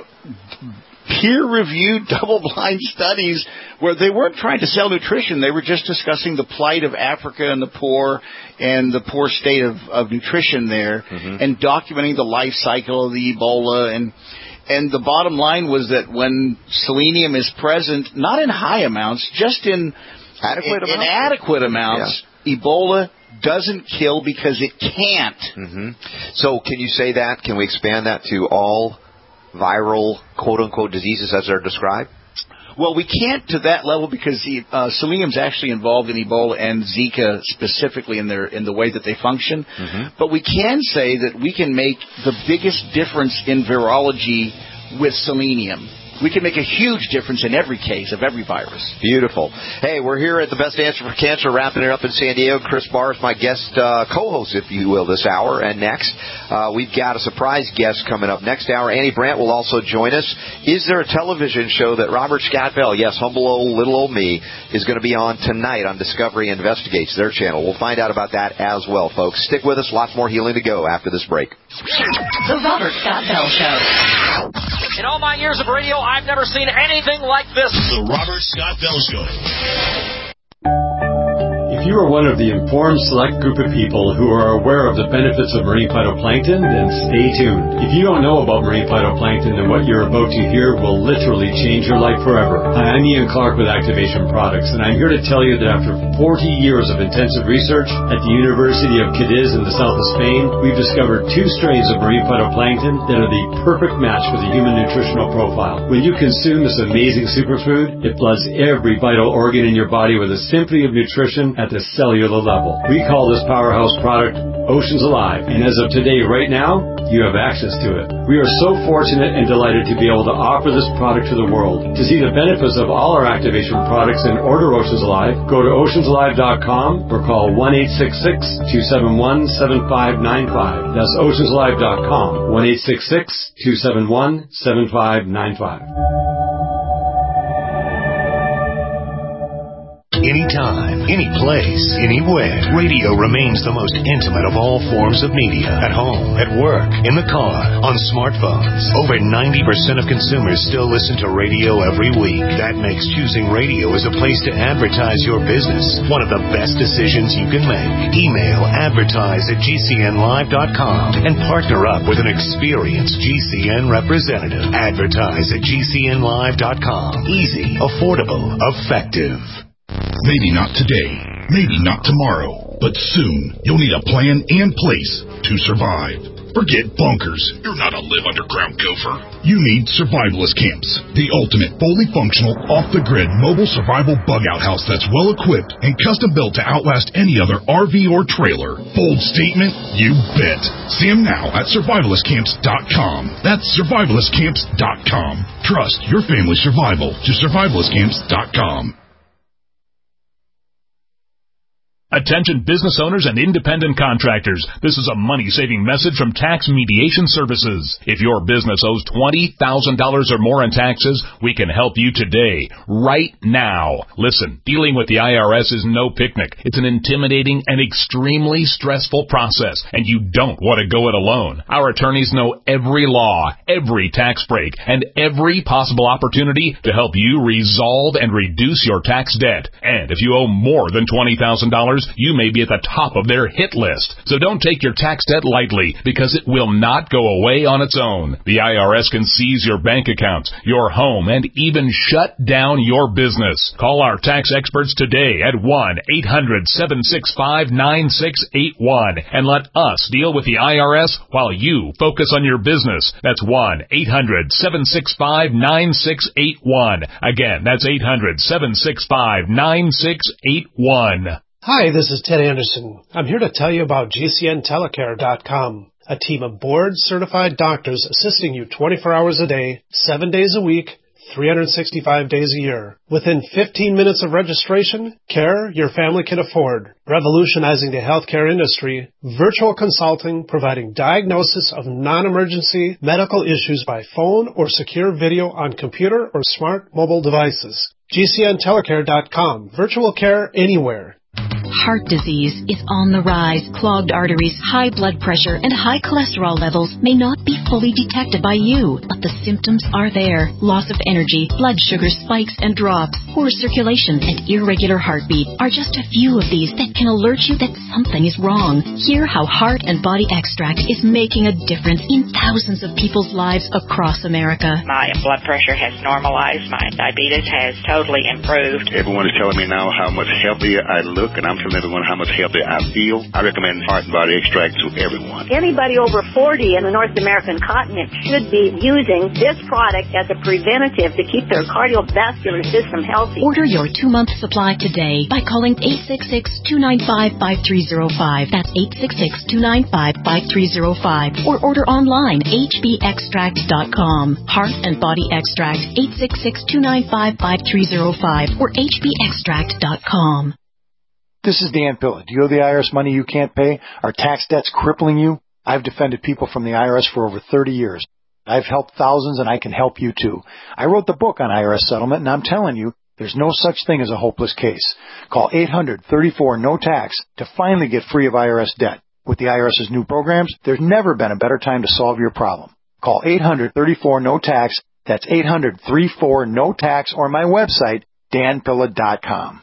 peer-reviewed, double-blind studies where they weren't trying to sell nutrition. They were just discussing the plight of Africa and the poor state of nutrition there, and documenting the life cycle of the Ebola. And the bottom line was that when selenium is present, not in high amounts, just in adequate amounts, Ebola doesn't kill because it can't. So can you say that? Can we expand that to all viral, quote-unquote, diseases as they're described? Well, we can't to that level because selenium's actually involved in Ebola and Zika specifically in the way that they function. But we can say that we can make the biggest difference in virology with selenium. We can make a huge difference in every case of every virus. Beautiful. Hey, we're here at the Best Answer for Cancer, wrapping it up in San Diego. Chris Barr is my guest co-host, if you will, this hour. And next, we've got a surprise guest coming up next hour. Annie Brandt will also join us. Is there a television show that Robert Scott Bell, yes, humble old, little old me, is going to be on tonight on Discovery Investigates, their channel? We'll find out about that as well, folks. Stick with us. Lots more healing to go after this break. The Robert Scott Bell Show. In all my years of radio, I've never seen anything like this. The Robert Scott Bell Show. If you are one of the informed select group of people who are aware of the benefits of marine phytoplankton, then stay tuned. If you don't know about marine phytoplankton, then what you're about to hear will literally change your life forever. Hi, I'm Ian Clark with Activation Products, and I'm here to tell you that after 40 years of intensive research at the University of Cadiz in the south of Spain, we've discovered 2 strains of marine phytoplankton that are the perfect match for the human nutritional profile. When you consume this amazing superfood, it floods every vital organ in your body with a symphony of nutrition at the cellular level. We call this powerhouse product Oceans Alive, and as of today, right now, you have access to it. We are so fortunate and delighted to be able to offer this product to the world. To see the benefits of all our activation products and order Oceans Alive, go to oceansalive.com or call 1-866-271-7595. That's oceansalive.com, 1-866-271-7595. Anytime, any place, anywhere. Radio remains the most intimate of all forms of media. At home, at work, in the car, on smartphones. Over 90% of consumers still listen to radio every week. That makes choosing radio as a place to advertise your business one of the best decisions you can make. Email advertise@gcnlive.com and partner up with an experienced GCN representative. Advertise@gcnlive.com. Easy, affordable, effective. Maybe not today, maybe not tomorrow, but soon you'll need a plan and place to survive. Forget bunkers. You're not a live underground gopher. You need survivalist camps, the ultimate fully functional, off-the-grid mobile survival bug-out house that's well-equipped and custom-built to outlast any other RV or trailer. Bold statement? You bet. See them now at survivalistcamps.com. That's survivalistcamps.com. Trust your family's survival to survivalistcamps.com. Attention business owners and independent contractors. This is a money-saving message from Tax Mediation Services. If your business owes $20,000 or more in taxes, we can help you today, right now. Listen, dealing with the IRS is no picnic. It's an intimidating and extremely stressful process, and you don't want to go it alone. Our attorneys know every law, every tax break, and every possible opportunity to help you resolve and reduce your tax debt. And if you owe more than $20,000, taxes, you may be at the top of their hit list. So don't take your tax debt lightly, because it will not go away on its own. The IRS can seize your bank accounts, your home, and even shut down your business. Call our tax experts today at 1-800-765-9681 and let us deal with the IRS while you focus on your business. That's 1-800-765-9681. Again, that's 800-765-9681. Hi, this is Ted Anderson. I'm here to tell you about GCNtelecare.com, a team of board-certified doctors assisting you 24 hours a day, 7 days a week, 365 days a year. Within 15 minutes of registration, care your family can afford. Revolutionizing the healthcare industry, virtual consulting providing diagnosis of non-emergency medical issues by phone or secure video on computer or smart mobile devices. GCNtelecare.com. Virtual care anywhere. Heart disease is on the rise. Clogged arteries, high blood pressure, and high cholesterol levels may not be fully detected by you, but the symptoms are there. Loss of energy, blood sugar spikes and drops, poor circulation, and irregular heartbeat are just a few of these that can alert you that something is wrong. Hear how Heart and Body Extract is making a difference in thousands of people's lives across America. My blood pressure has normalized. My diabetes has totally improved. Everyone is telling me now how much healthier I look, and I'm telling everyone how much healthier I feel. I recommend Heart and Body Extract to everyone. Anybody over 40 in the North American continent should be using this product as a preventative to keep their cardiovascular system healthy. Order your 2-month supply today by calling 866-295-5305. That's 866-295-5305. Or order online, hbextract.com. Heart and Body Extract, 866-295-5305 or hbextract.com. This is Dan Pilla. Do you owe the IRS money you can't pay? Are tax debts crippling you? I've defended people from the IRS for over 30 years. I've helped thousands, and I can help you too. I wrote the book on IRS settlement, and I'm telling you, there's no such thing as a hopeless case. Call 800-34-NO-TAX to finally get free of IRS debt. With the IRS's new programs, there's never been a better time to solve your problem. Call 800-34-NO-TAX. That's 800-34-NO-TAX, or my website, danpilla.com.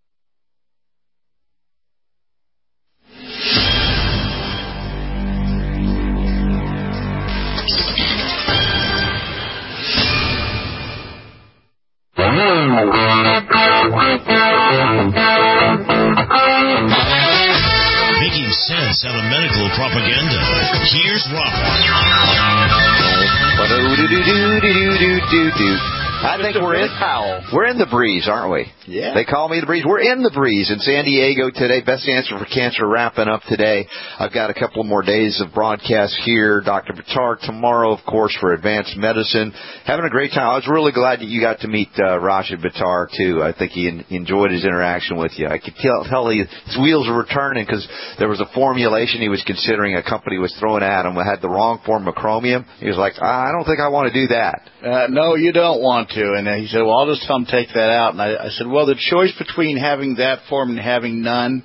Making sense out of medical propaganda. Here's Robert. I think we're in the breeze, aren't we? Yeah. They call me the breeze. We're in the breeze in San Diego today. Best Answer for Cancer wrapping up today. I've got a couple more days of broadcast here. Dr. Buttar tomorrow, of course, for Advanced Medicine. Having a great time. I was really glad that you got to meet Rashid Buttar, too. I think he enjoyed his interaction with you. I could tell his wheels were turning because there was a formulation he was considering a company was throwing at him that had the wrong form of chromium. He was like, I don't think I want to do that. No, you don't want to. And he said, well, I'll just tell him take that out. And I said, well, the choice between having that form and having none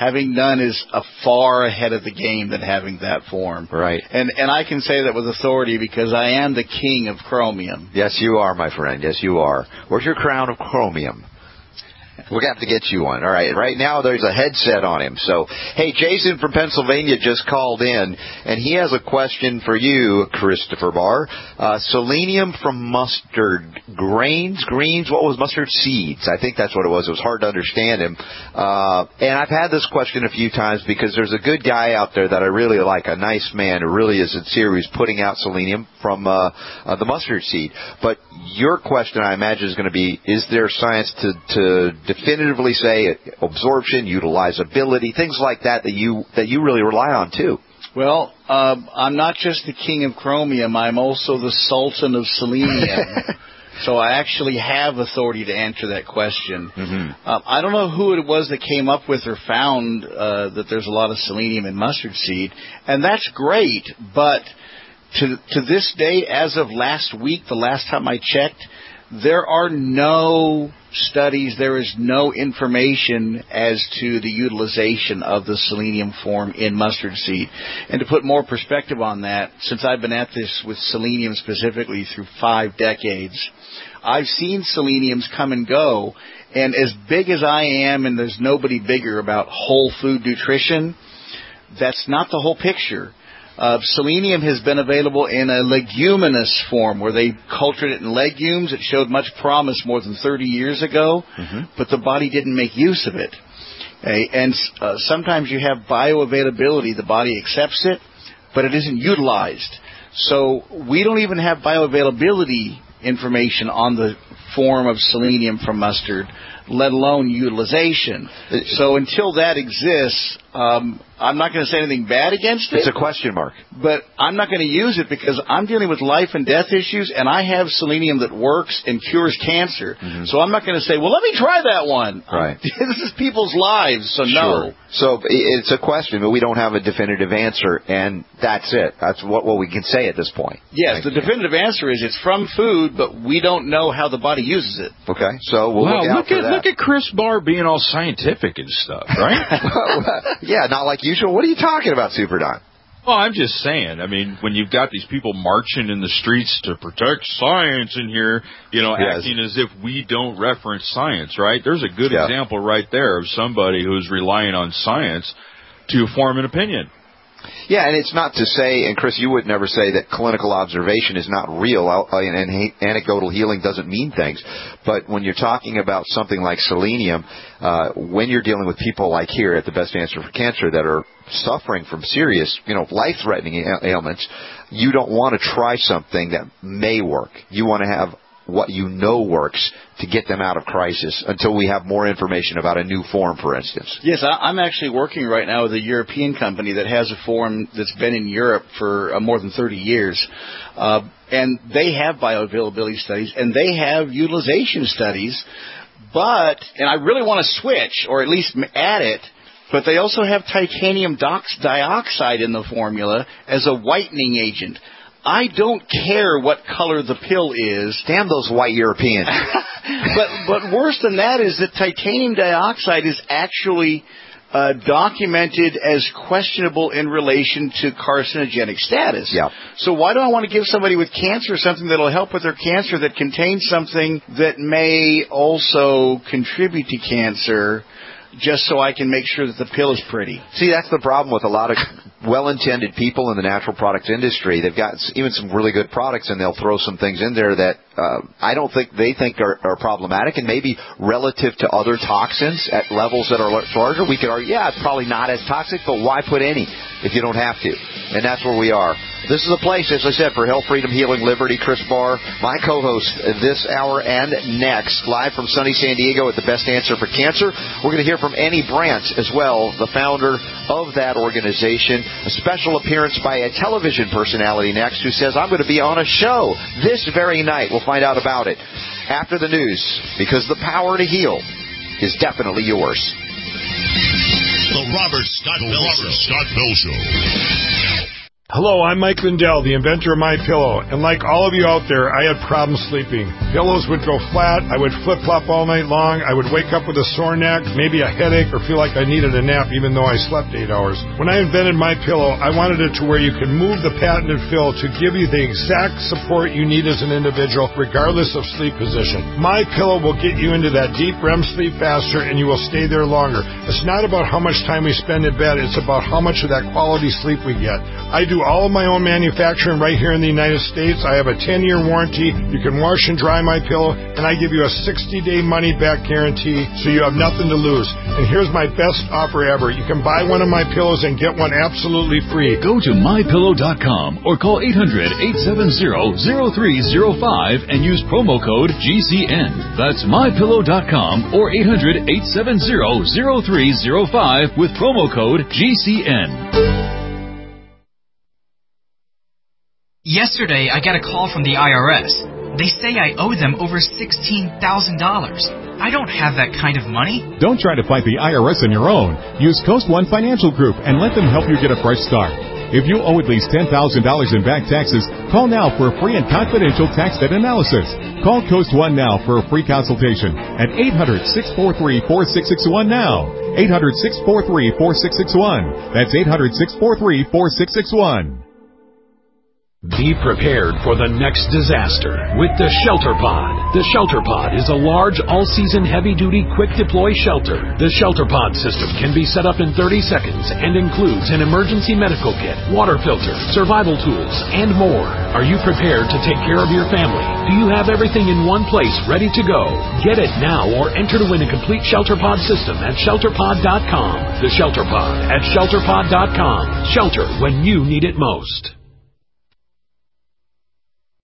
is far ahead of the game than having that form. Right. And I can say that with authority because I am the king of chromium. Yes, you are, my friend. Yes, you are. Where's your crown of chromium? We're going to have to get you one. All right. Right now, there's a headset on him. So, hey, Jason from Pennsylvania just called in, and he has a question for you, Christopher Barr. Selenium from mustard greens, what was mustard seeds? I think that's what it was. It was hard to understand him. And I've had this question a few times because there's a good guy out there that I really like, a nice man who really is sincere. He's putting out selenium from the mustard seed. But your question, I imagine, is going to be, is there science to definitively say absorption, utilizability, things like that you really rely on too? Well, I'm not just the king of chromium. I'm also the sultan of selenium. So I actually have authority to answer that question. Mm-hmm. I don't know who it was that came up with or found that there's a lot of selenium in mustard seed, and that's great, but to this day, as of last week, the last time I checked, there are no studies, there is no information as to the utilization of the selenium form in mustard seed. And to put more perspective on that, since I've been at this with selenium specifically through 5 decades, I've seen seleniums come and go, and as big as I am, and there's nobody bigger about whole food nutrition, that's not the whole picture. Selenium has been available in a leguminous form where they cultured it in legumes. It showed much promise more than 30 years ago, but the body didn't make use of it. Okay? And sometimes you have bioavailability. The body accepts it, but it isn't utilized. So we don't even have bioavailability information on the form of selenium from mustard, let alone utilization. So until that exists, I'm not going to say anything bad against it. It's a question mark. But I'm not going to use it because I'm dealing with life and death issues, and I have selenium that works and cures cancer. So I'm not going to say, well, let me try that one. Right. This is people's lives, so no. Sure. So it's a question, but we don't have a definitive answer, and that's it. That's what we can say at this point. Yes, the definitive answer is it's from food, but we don't know how the body uses it. Okay, so we'll look out for that. Look at Chris Barr being all scientific and stuff, right? Yeah, not like usual. What are you talking about, Super Don? Well, I'm just saying, I mean, when you've got these people marching in the streets to protect science in here, acting as if we don't reference science, right? There's a good example right there of somebody who's relying on science to form an opinion. Yeah, and it's not to say, and Chris, you would never say that clinical observation is not real, and anecdotal healing doesn't mean things. But when you're talking about something like selenium, when you're dealing with people like here at the Best Answer for Cancer that are suffering from serious, life-threatening ailments, you don't want to try something that may work. You want to have what you know works to get them out of crisis until we have more information about a new form, for instance. Yes, I'm actually working right now with a European company that has a form that's been in Europe for more than 30 years. And they have bioavailability studies, and they have utilization studies. And I really want to switch, or at least add it, but they also have titanium dioxide in the formula as a whitening agent. I don't care what color the pill is. Damn those white Europeans. But worse than that is that titanium dioxide is actually documented as questionable in relation to carcinogenic status. Yeah. So why do I want to give somebody with cancer something that will help with their cancer that contains something that may also contribute to cancer, just so I can make sure that the pill is pretty? See, that's the problem with a lot of well-intended people in the natural products industry. They've got even some really good products, and they'll throw some things in there that I don't think they think are problematic, and maybe relative to other toxins at levels that are larger, we could argue, it's probably not as toxic, but why put any if you don't have to? And that's where we are. This is a place, as I said, for health, freedom, healing, liberty. Chris Barr, my co-host this hour and next, live from sunny San Diego at the Best Answer for Cancer. We're going to hear from Annie Brandt as well, the founder of that organization. A special appearance by a television personality next who says, I'm going to be on a show this very night. We'll find out about it after the news, because the power to heal is definitely yours. The Robert Scott Bell Show. Hello, I'm Mike Lindell, the inventor of MyPillow, and like all of you out there, I had problems sleeping. Pillows would go flat, I would flip-flop all night long, I would wake up with a sore neck, maybe a headache, or feel like I needed a nap even though I slept 8 hours. When I invented MyPillow, I wanted it to where you can move the patented fill to give you the exact support you need as an individual, regardless of sleep position. MyPillow will get you into that deep REM sleep faster, and you will stay there longer. It's not about how much time we spend in bed, it's about how much of that quality sleep we get. I do all of my own manufacturing right here in the United States. I have a 10-year warranty. You can wash and dry my pillow, and I give you a 60-day money-back guarantee, so you have nothing to lose. And here's my best offer ever. You can buy one of my pillows and get one absolutely free. Go to MyPillow.com or call 800-870-0305 and use promo code GCN. That's MyPillow.com or 800-870-0305 with promo code GCN. Yesterday, I got a call from the IRS. They say I owe them over $16,000. I don't have that kind of money. Don't try to fight the IRS on your own. Use Coast One Financial Group and let them help you get a fresh start. If you owe at least $10,000 in back taxes, call now for a free and confidential tax debt analysis. Call Coast One now for a free consultation at 800-643-4661 now. 800-643-4661. That's 800-643-4661. Be prepared for the next disaster with the Shelter Pod. The Shelter Pod is a large, all-season, heavy-duty, quick-deploy shelter. The Shelter Pod system can be set up in 30 seconds and includes an emergency medical kit, water filter, survival tools, and more. Are you prepared to take care of your family? Do you have everything in one place ready to go? Get it now or enter to win a complete Shelter Pod system at ShelterPod.com. The Shelter Pod at ShelterPod.com. Shelter when you need it most.